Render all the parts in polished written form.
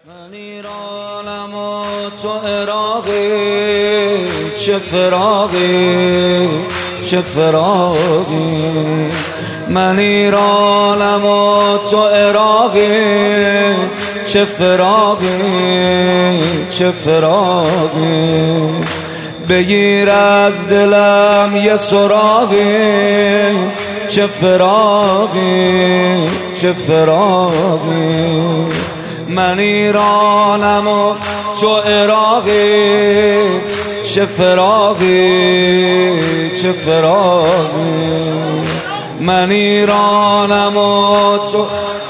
من ایرانم و تو عراقی، چه فراقی چه فراقی. من ایرانم و تو عراقی، چه فراقی چه فراقی. بگیر از دلم یه سراغی، چه فراقی چه فراقی. من ایرانم و تو عراقی، چه فراقی چه فراقی. من ایرانم و تو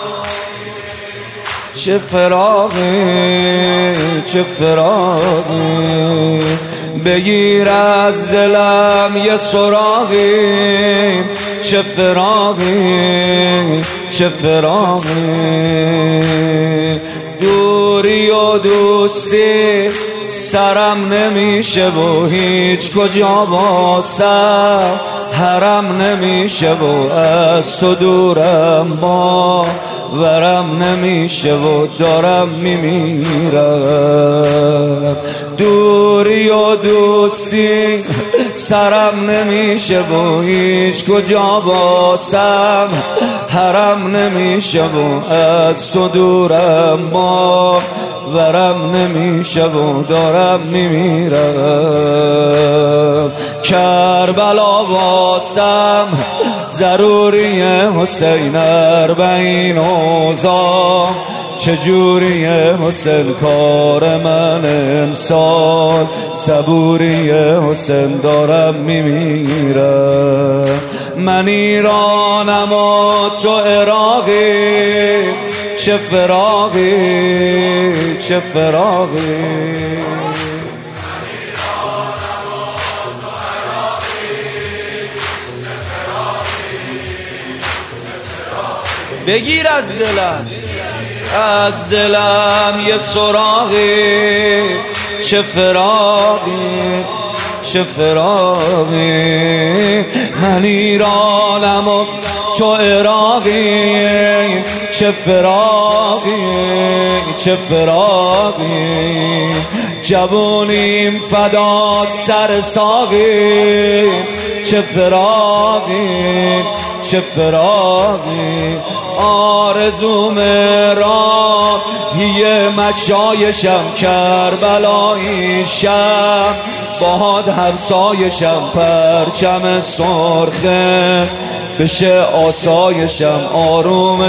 چه فراقی چه فراقی. بگیر از دلم یه سراغی، چه فراقی چه فراقی. دوری و دوستی سرم نمیشه و هیچ کجا واسم حرم نمیشه و از تو دورم باورم نمیشه و دارم میمیرم. دوری و دوستی سرم نمیشه و هیچ کجا واسم حرم نمیشه و از تو دورم باورم نمیشه و دارم میمیرم. کربلا واسم ضروریه حسین، اربعین اوضاع چجوریه حسین، کار من امسال صبوریه حسین، دارم میمیرم. من ایرانم و تو عراقی، چه فراقی چه فراقی. بگیر از دلم یه سراغی، چه فراقی چه فراقی. من ایرانم و تو عراقی، چه فراقی چه فراقی. جوونیم فدا سر ساقی، چه فراقی چه فراقی. آرزوم راهی مشایشم، کربلاییشم باد همسایشم، پرچم سرخه بشه آسایشم، آروم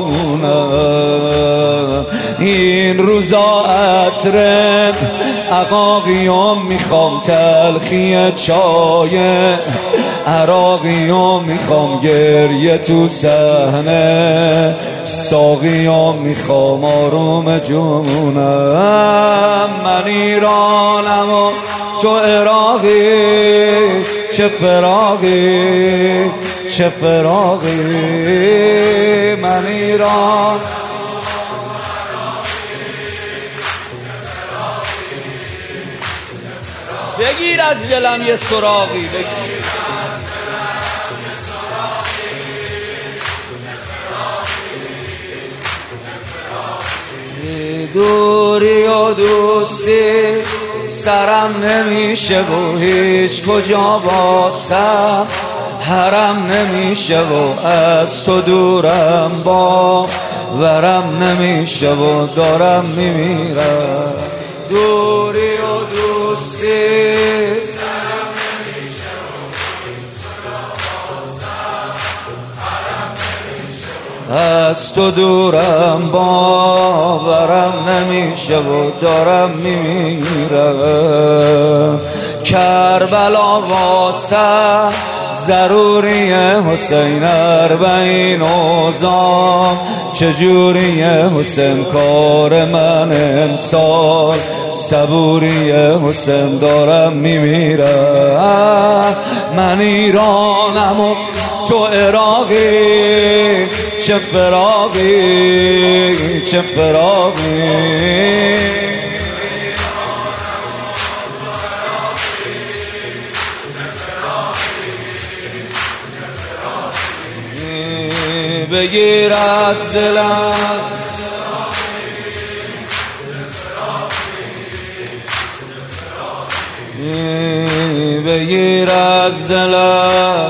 جونم. این روزا عطر عقاقیام میخوام، تلخی چای عراقیام میخوام، گریه تو صحنه ساقیام میخوام، آروم جونم. من ایرانم و تو عراقی، چه فراقی چه فراقی. من ایران بگیر از دلم یه سراغی، دوری و دوستی سرم نمیشه و هیچ کجا واسم حرم نمیشه و از تو دورم باورم نمیشه و دارم میمیرم. دوری و دوستی سرم نمیشه و هیچ کجا واسم حرم نمیشه و از تو دورم باورم نمیشه و دارم میمیرم. کربلا واسم ضروریه حسین، اربعین اوضاع چجوریه حسین، کار من امسال صبوریه حسین، دارم میمیرم. من ایرانم و تو عراقی، چه فراقی چه فراقی. بگیر از دلم بگیر از دلم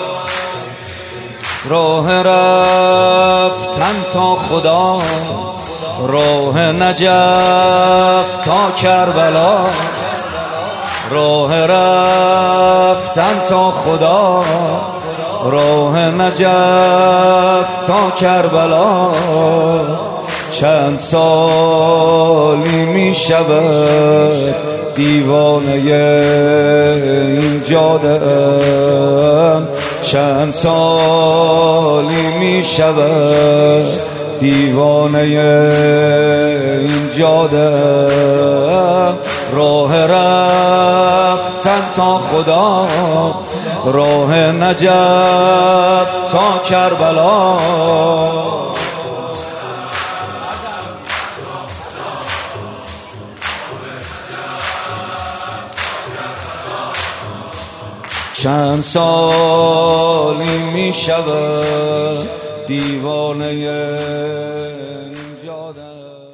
راه رفتن تا خدا، راه نجف تا کربلا، راه رفتن تا خدا، راه نجف تا کربلا. چند سالی می شود دیوانه این جاده ام، چند سالی می شود دیوانه این جاده ام. راه رفتن تا خدا، راه نجف تا کربلا. چند سالی می شود دیوانه این جاده.